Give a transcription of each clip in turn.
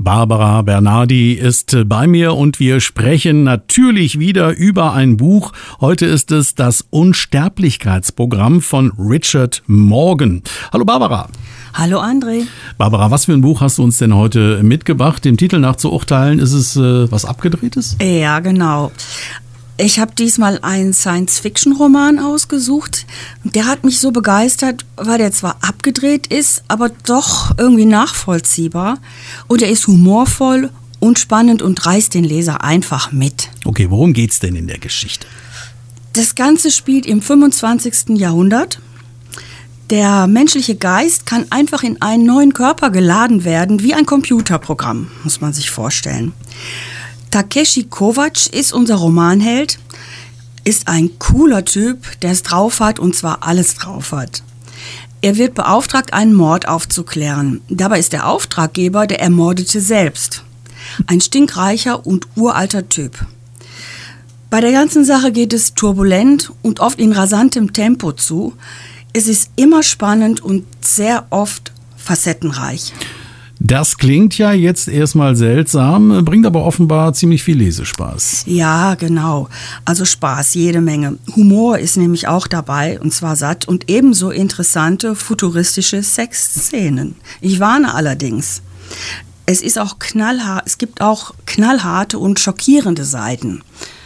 Barbara Bernardi ist bei mir und wir sprechen natürlich wieder über ein Buch. Heute ist es das Unsterblichkeitsprogramm von Richard Morgan. Hallo Barbara. Hallo André. Barbara, was für ein Buch hast du uns denn heute mitgebracht? Dem Titel nach zu urteilen, ist es was Abgedrehtes? Ja, genau. Ich habe diesmal einen Science-Fiction-Roman ausgesucht. Der hat mich so begeistert, weil der zwar abgedreht ist, aber doch irgendwie nachvollziehbar. Und er ist humorvoll und spannend und reißt den Leser einfach mit. Okay, worum geht's denn in der Geschichte? Das Ganze spielt im 25. Jahrhundert. Der menschliche Geist kann einfach in einen neuen Körper geladen werden, wie ein Computerprogramm, muss man sich vorstellen. Takeshi Kovacs ist unser Romanheld, ist ein cooler Typ, der es drauf hat und zwar alles drauf hat. Er wird beauftragt, einen Mord aufzuklären. Dabei ist der Auftraggeber der Ermordete selbst. Ein stinkreicher und uralter Typ. Bei der ganzen Sache geht es turbulent und oft in rasantem Tempo zu. Es ist immer spannend und sehr oft facettenreich. Das klingt ja jetzt erstmal seltsam, bringt aber offenbar ziemlich viel Lesespaß. Ja, genau. Also Spaß, jede Menge. Humor ist nämlich auch dabei, und zwar satt, und ebenso interessante futuristische Sexszenen. Ich warne allerdings. Es ist auch es gibt auch knallharte und schockierende Seiten.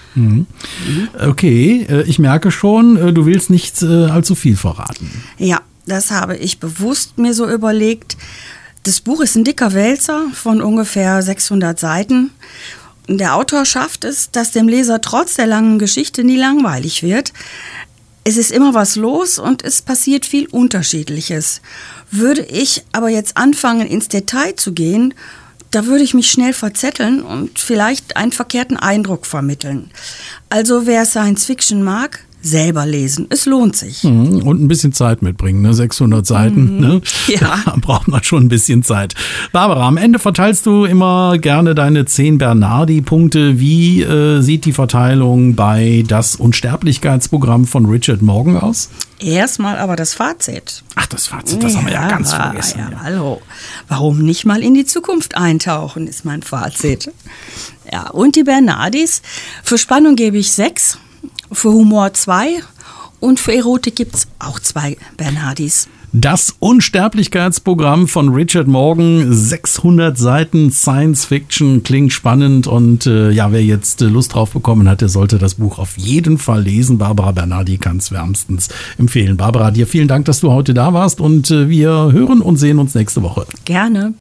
Okay, ich merke schon, du willst nicht allzu viel verraten. Ja, das habe ich bewusst mir so überlegt. Das Buch ist ein dicker Wälzer von ungefähr 600 Seiten. Der Autor schafft es, dass dem Leser trotz der langen Geschichte nie langweilig wird. Es ist immer was los und es passiert viel Unterschiedliches. Würde ich aber jetzt anfangen, ins Detail zu gehen, da würde ich mich schnell verzetteln und vielleicht einen verkehrten Eindruck vermitteln. Also wer Science Fiction mag, selber lesen. Es lohnt sich. Und ein bisschen Zeit mitbringen, ne? 600 Seiten. Ne? Ja. Da braucht man schon ein bisschen Zeit. Barbara, am Ende verteilst du immer gerne deine 10 Bernardi-Punkte. Wie sieht die Verteilung bei das Unsterblichkeitsprogramm von Richard Morgan aus? Erstmal aber das Fazit. Ach, das Fazit, das haben wir ja ganz vergessen. Ja, hallo. Warum nicht mal in die Zukunft eintauchen, ist mein Fazit. Ja, und die Bernardis. Für Spannung gebe ich 6. Für Humor 2 und für Erotik gibt es auch 2 Bernardis. Das Unsterblichkeitsprogramm von Richard Morgan, 600 Seiten Science Fiction, klingt spannend und wer jetzt Lust drauf bekommen hat, der sollte das Buch auf jeden Fall lesen. Barbara Bernardi kann es wärmstens empfehlen. Barbara, dir vielen Dank, dass du heute da warst und wir hören und sehen uns nächste Woche. Gerne.